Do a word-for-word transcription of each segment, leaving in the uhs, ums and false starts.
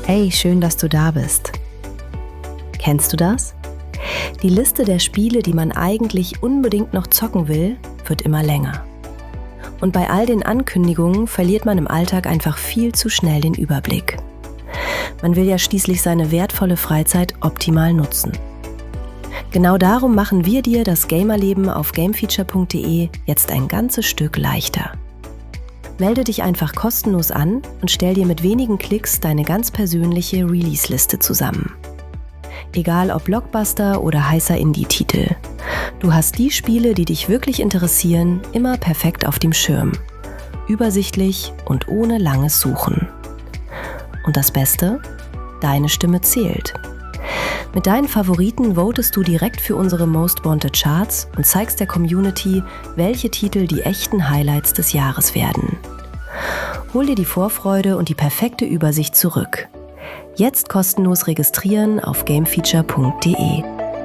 Hey, schön, dass du da bist. Kennst du das? Die Liste der Spiele, die man eigentlich unbedingt noch zocken will, wird immer länger. Und bei all den Ankündigungen verliert man im Alltag einfach viel zu schnell den Überblick. Man will ja schließlich seine wertvolle Freizeit optimal nutzen. Genau darum machen wir dir das Gamerleben auf gamefeature punkt de jetzt ein ganzes Stück leichter. Melde dich einfach kostenlos an und stell dir mit wenigen Klicks deine ganz persönliche Release-Liste zusammen. Egal ob Blockbuster oder heißer Indie-Titel. Du hast die Spiele, die dich wirklich interessieren, immer perfekt auf dem Schirm. Übersichtlich und ohne langes Suchen. Und das Beste? Deine Stimme zählt. Mit deinen Favoriten votest du direkt für unsere Most Wanted Charts und zeigst der Community, welche Titel die echten Highlights des Jahres werden. Hol dir die Vorfreude und die perfekte Übersicht zurück. Jetzt kostenlos registrieren auf gamefeature punkt de.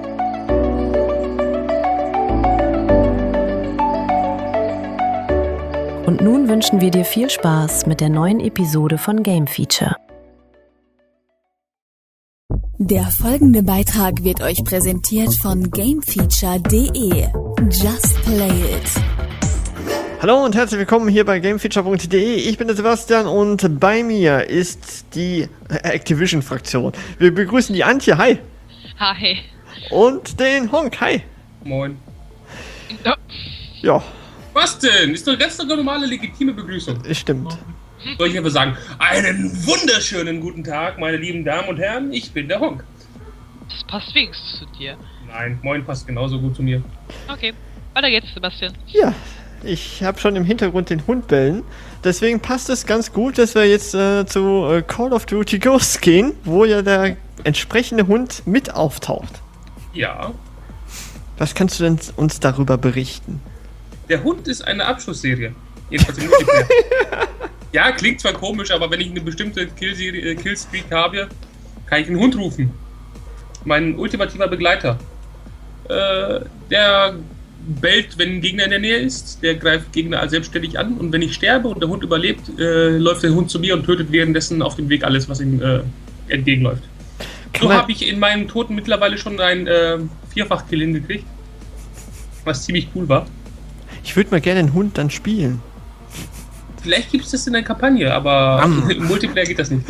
Und nun wünschen wir dir viel Spaß mit der neuen Episode von Game Feature. Der folgende Beitrag wird euch präsentiert von gamefeature punkt de. Just play it. Hallo und herzlich willkommen hier bei gamefeature punkt de. Ich bin der Sebastian und bei mir ist die Activision-Fraktion. Wir begrüßen die Antje, hi. Hi. Und den Honk, hi. Moin. Ja. Ja. Was denn? Ist doch eine ganz normale, legitime Begrüßung. Stimmt. Soll ich aber sagen, einen wunderschönen guten Tag, meine lieben Damen und Herren, ich bin der Honk. Das passt wenigstens zu dir. Nein, moin passt genauso gut zu mir. Okay, weiter geht's, Sebastian. Ja, ich habe schon im Hintergrund den Hund bellen. Deswegen passt es ganz gut, dass wir jetzt äh, zu äh, Call of Duty Ghosts gehen, wo ja der entsprechende Hund mit auftaucht. Ja. Was kannst du denn uns darüber berichten? Der Hund ist eine Abschussserie. Jedenfalls im Multiplayer. Ja, klingt zwar komisch, aber wenn ich eine bestimmte Kill-Serie, äh, Killstreak habe, kann ich einen Hund rufen. Mein ultimativer Begleiter. Äh, der bellt, wenn ein Gegner in der Nähe ist. Der greift Gegner selbstständig an. Und wenn ich sterbe und der Hund überlebt, äh, läuft der Hund zu mir und tötet währenddessen auf dem Weg alles, was ihm äh, entgegenläuft. So habe ich in meinen Toten mittlerweile schon einen äh, Vierfach-Kill hingekriegt. Was ziemlich cool war. Ich würde mal gerne einen Hund dann spielen. Vielleicht gibt es das in der Kampagne, aber um. im Multiplayer geht das nicht.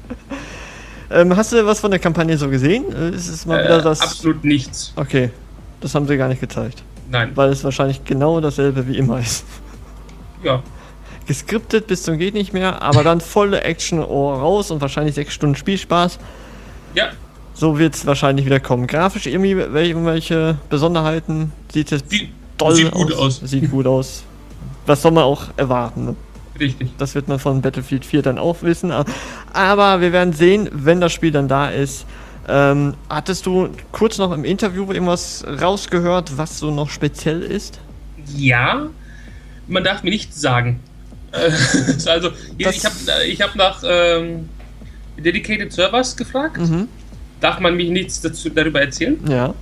ähm, hast du was von der Kampagne so gesehen? Ist es mal wieder äh, das? Absolut nichts. Okay, das haben sie gar nicht gezeigt. Nein. Weil es wahrscheinlich genau dasselbe wie immer ist. Ja. Geskriptet bis zum geht nicht mehr, aber dann volle Action raus und wahrscheinlich sechs Stunden Spielspaß. Ja. So wird es wahrscheinlich wieder kommen. Grafisch irgendwie welche, welche Besonderheiten? Sieht es Die, toll sieht gut aus. aus. Sieht gut aus. Was soll man auch erwarten, ne? Richtig. Das wird man von Battlefield vier dann auch wissen. Aber wir werden sehen, wenn das Spiel dann da ist. Ähm, hattest du kurz noch im Interview irgendwas rausgehört, was so noch speziell ist? Ja, man darf mir nichts sagen. Also, das ich habe ich hab nach ähm, Dedicated Servers gefragt. Mhm. Darf man mich nichts dazu, darüber erzählen? Ja.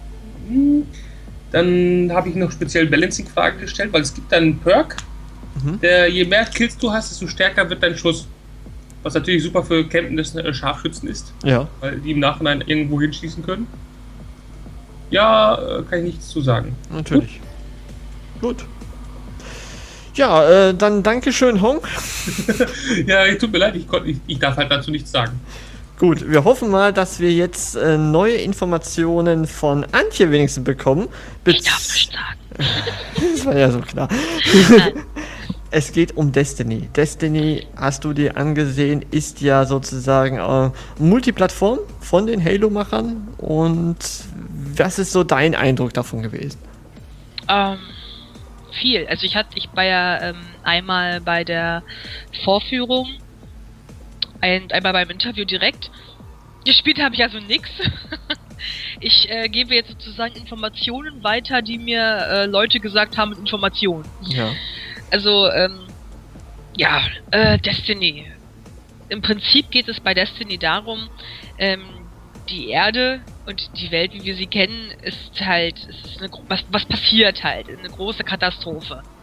Dann habe ich noch speziell Balancing-Fragen gestellt, weil es gibt einen Perk, mhm. der je mehr Kills du hast, desto stärker wird dein Schuss. Was natürlich super für campende Scharfschützen ist, ja. Weil die im Nachhinein irgendwo hinschießen können. Ja, kann ich nichts zu sagen. Natürlich. Gut. Gut. Ja, äh, dann Dankeschön, Honk. Ja, tut mir leid, ich, konnt, ich, ich darf halt dazu nichts sagen. Gut, wir hoffen mal, dass wir jetzt äh, neue Informationen von Antje wenigstens bekommen. Be- ich darf nicht sagen. Das war ja so klar. Es geht um Destiny. Destiny, hast du dir angesehen, ist ja sozusagen äh, Multiplattform von den Halo-Machern. Und was ist so dein Eindruck davon gewesen? Ähm, viel. Also ich hatte, ich war ja ähm, einmal bei der Vorführung, ein, einmal beim Interview direkt. Gespielt habe ich also nix. Ich äh, gebe jetzt sozusagen Informationen weiter, die mir äh, Leute gesagt haben mit Informationen. Ja. Also, ähm, ja, äh, Destiny. Im Prinzip geht es bei Destiny darum, ähm, die Erde und die Welt, wie wir sie kennen, ist halt, ist eine, was, was passiert halt, eine große Katastrophe.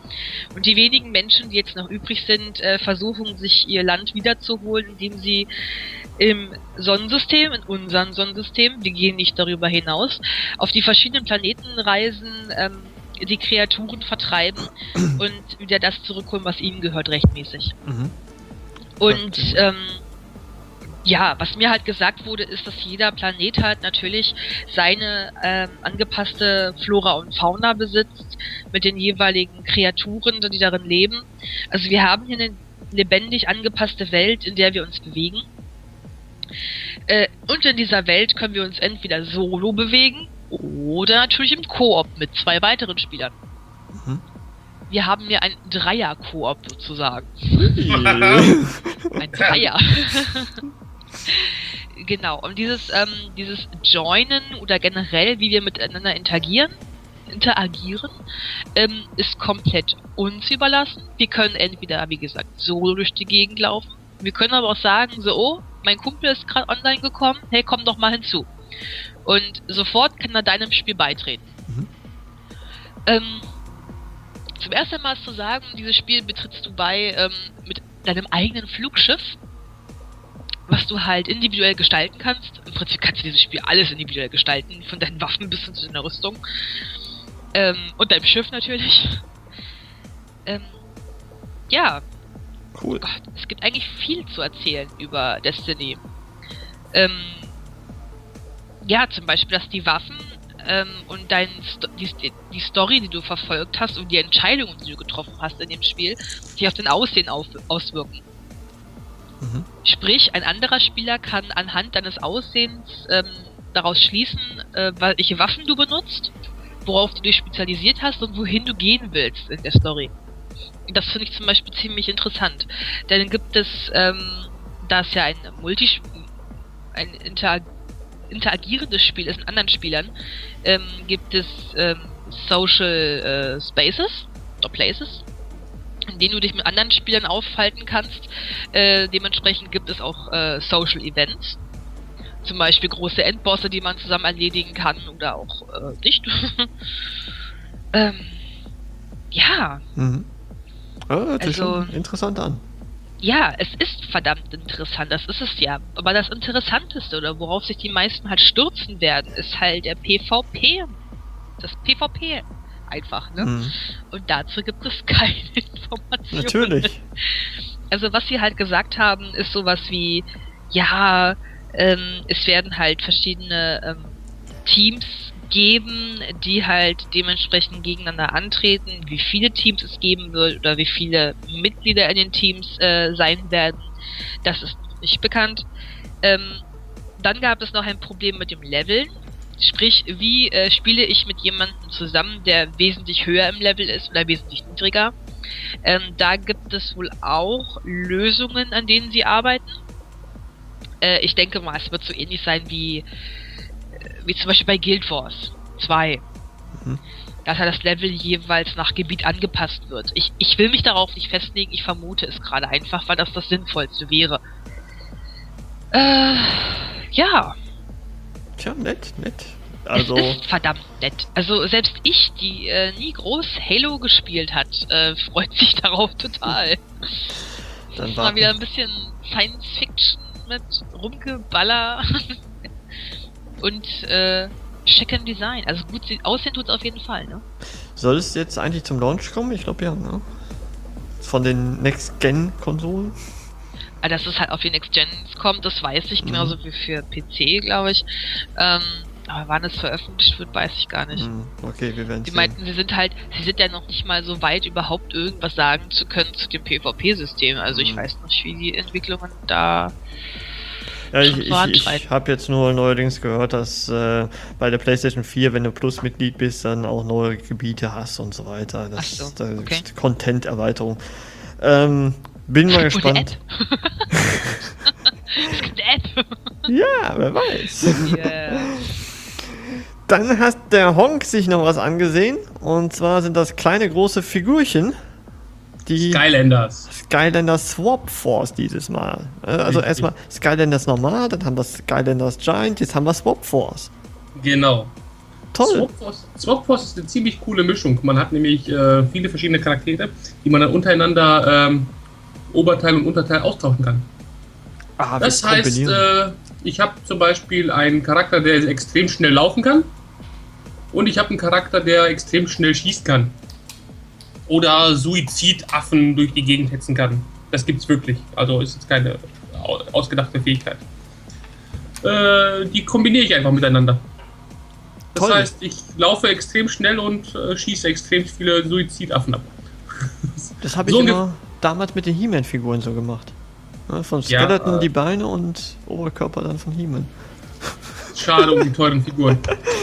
Und die wenigen Menschen, die jetzt noch übrig sind, äh, versuchen sich ihr Land wiederzuholen, indem sie im Sonnensystem, in unserem Sonnensystem, wir gehen nicht darüber hinaus, auf die verschiedenen Planeten reisen, ähm, die Kreaturen vertreiben und wieder das zurückholen, was ihnen gehört, rechtmäßig. Mhm. Und ähm, ja, was mir halt gesagt wurde, ist, dass jeder Planet halt natürlich seine ähm, angepasste Flora und Fauna besitzt, mit den jeweiligen Kreaturen, die darin leben. Also wir haben hier eine lebendig angepasste Welt, in der wir uns bewegen. Äh, und in dieser Welt können wir uns entweder solo bewegen oder natürlich im Koop mit zwei weiteren Spielern. Mhm. Wir haben hier ein Dreier-Koop sozusagen. Ein Dreier. Genau, und dieses, ähm, dieses Joinen oder generell, wie wir miteinander interagieren, interagieren, ähm, ist komplett uns überlassen. Wir können entweder, wie gesagt, solo durch die Gegend laufen. Wir können aber auch sagen, so, oh, mein Kumpel ist gerade online gekommen, hey, komm doch mal hinzu. Und sofort kann er deinem Spiel beitreten. Mhm. Ähm, zum ersten Mal ist zu sagen, dieses Spiel betrittst du bei ähm, mit deinem eigenen Flugschiff, was du halt individuell gestalten kannst. Im Prinzip kannst du dieses Spiel alles individuell gestalten, von deinen Waffen bis hin zu deiner Rüstung. Ähm, und deinem Schiff natürlich. Ähm, ja. Cool. Gott, es gibt eigentlich viel zu erzählen über Destiny. Ähm, ja, zum Beispiel, dass die Waffen ähm, und dein Sto- die, die Story, die du verfolgt hast und die Entscheidungen, die du getroffen hast in dem Spiel, sich auf dein Aussehen auf, auswirken. Mhm. Sprich, ein anderer Spieler kann anhand deines Aussehens ähm, daraus schließen, äh, welche Waffen du benutzt, worauf du dich spezialisiert hast und wohin du gehen willst in der Story. Und das finde ich zum Beispiel ziemlich interessant. Denn gibt es, ähm, da es ja ein Multi ein Interag interagierendes Spiel ist mit anderen Spielern, ähm, gibt es ähm, Social äh, Spaces oder Places, in denen du dich mit anderen Spielern aufhalten kannst. Äh, dementsprechend gibt es auch äh, Social Events. Zum Beispiel große Endbosse, die man zusammen erledigen kann oder auch äh, nicht. ähm, ja. Mhm. Ja, hört sich Also- schon interessant an. Ja, es ist verdammt interessant, das ist es ja. Aber das Interessanteste oder worauf sich die meisten halt stürzen werden, ist halt der PvP. Das PvP einfach, ne? Mhm. Und dazu gibt es keine Informationen. Natürlich. Also was sie halt gesagt haben, ist sowas wie, ja, ähm, es werden halt verschiedene ähm, Teams geben, die halt dementsprechend gegeneinander antreten. Wie viele Teams es geben wird oder wie viele Mitglieder in den Teams äh, sein werden, das ist nicht bekannt. Ähm, dann gab es noch ein Problem mit dem Leveln. Sprich, wie äh, spiele ich mit jemandem zusammen, der wesentlich höher im Level ist oder wesentlich niedriger. Ähm, da gibt es wohl auch Lösungen, an denen sie arbeiten. Äh, ich denke mal, es wird so ähnlich sein wie, äh, wie zum Beispiel bei Guild Wars zwei. Mhm. Dass halt das Level jeweils nach Gebiet angepasst wird. Ich, ich will mich darauf nicht festlegen, ich vermute es gerade einfach, weil das das Sinnvollste wäre. Äh, ja. Tja, nett, nett. Also, Es ist verdammt nett. Also selbst ich, die äh, nie groß Halo gespielt hat, äh, freut sich darauf total. dann Mal war wieder ein bisschen Science Fiction mit Rumgeballer und äh, schicken Design. Also gut sieht- aussehen tut es auf jeden Fall, ne? Soll es jetzt eigentlich zum Launch kommen? Ich glaube ja, ne? Von den Next-Gen-Konsolen? Aber dass es halt auf die Next Gens kommt, das weiß ich, genauso wie für P C, glaube ich. Ähm, aber wann es veröffentlicht wird, weiß ich gar nicht. Hm, okay, wir werden Die sehen. meinten, sie sind halt, sie sind ja noch nicht mal so weit, überhaupt irgendwas sagen zu können zu dem PvP-System. Also ich Mhm. weiß nicht, wie die Entwicklungen da. Ja, ich, schon ich, ich vorantreiben. habe jetzt nur neuerdings gehört, dass äh, bei der PlayStation vier, wenn du Plus-Mitglied bist, dann auch neue Gebiete hast und so weiter. Das Ach so, ist äh, okay. Content-Erweiterung. Ähm, bin mal Und eine gespannt. App. Es gibt eine App. Ja, wer weiß. Yeah. Dann hat der Honk sich noch was angesehen. Und zwar sind das kleine, große Figürchen. Die Skylanders. Skylander Swap Force dieses Mal. Äh, Also Richtig. erstmal Skylanders normal, dann haben wir Skylanders Giant, jetzt haben wir Swap Force. Genau. Toll. Swap Force, Swap Force ist eine ziemlich coole Mischung. Man hat nämlich äh, viele verschiedene Charaktere, die man dann untereinander ähm, Oberteil und Unterteil austauschen kann. Ah, Das heißt, äh, ich habe zum Beispiel einen Charakter, der extrem schnell laufen kann. Und ich habe einen Charakter, der extrem schnell schießen kann. Oder Suizidaffen durch die Gegend hetzen kann. Das gibt's wirklich. Also ist jetzt keine ausgedachte Fähigkeit. Äh, die kombiniere ich einfach miteinander. Das Toll. heißt, ich laufe extrem schnell und äh, schieße extrem viele Suizidaffen ab. Das habe ich so immer damals mit den He-Man-Figuren so gemacht. Ja, von Ja, Skeleton äh, die Beine und Oberkörper dann von He-Man. Schade um die teuren Figuren.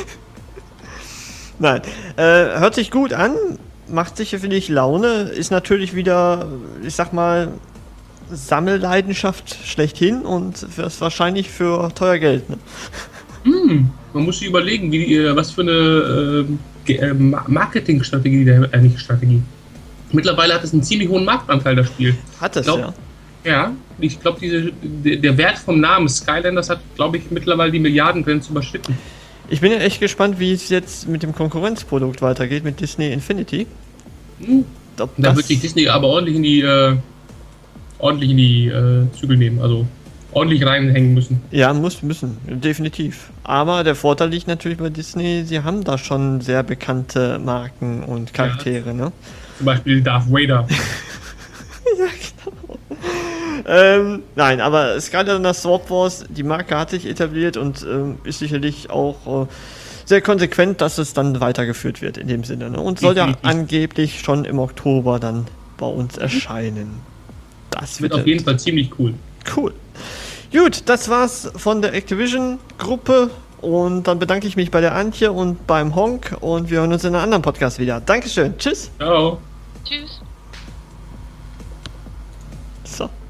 Nein, äh, hört sich gut an, macht sicher, finde ich, Laune, ist natürlich wieder, ich sag mal, Sammelleidenschaft schlechthin und das wahrscheinlich für teuer Geld. Ne? Hm, man muss sich überlegen, wie, die, äh, was für eine äh, Ge- äh, Ma- Marketingstrategie, der, äh, nicht Strategie. Mittlerweile hat es einen ziemlich hohen Marktanteil, das Spiel. Hat es, Glaub- ja. Ja, ich glaube, diese der, der Wert vom Namen Skylanders hat, glaube ich, mittlerweile die Milliardengrenze überschritten. Ich bin ja echt gespannt, wie es jetzt mit dem Konkurrenzprodukt weitergeht, mit Disney Infinity. Hm. Ob Da das- wird sich Disney aber ordentlich in die äh, ordentlich in die äh, Zügel nehmen, also ordentlich reinhängen müssen. Ja, muss, müssen, definitiv. Aber der Vorteil liegt natürlich bei Disney, sie haben da schon sehr bekannte Marken und Charaktere, ne? Zum Beispiel Darth Vader. Ja, genau. ähm, nein, aber Skylanders Swap Wars, die Marke hat sich etabliert und ähm, ist sicherlich auch äh, sehr konsequent, dass es dann weitergeführt wird in dem Sinne. Ne? Und soll ja Definitiv. angeblich schon im Oktober dann bei uns erscheinen. Das Wird wird auf jeden Fall ziemlich cool. cool. Gut, das war's von der Activision-Gruppe und dann bedanke ich mich bei der Antje und beim Honk und wir hören uns in einem anderen Podcast wieder. Dankeschön, tschüss. Ciao. Tschüss. So.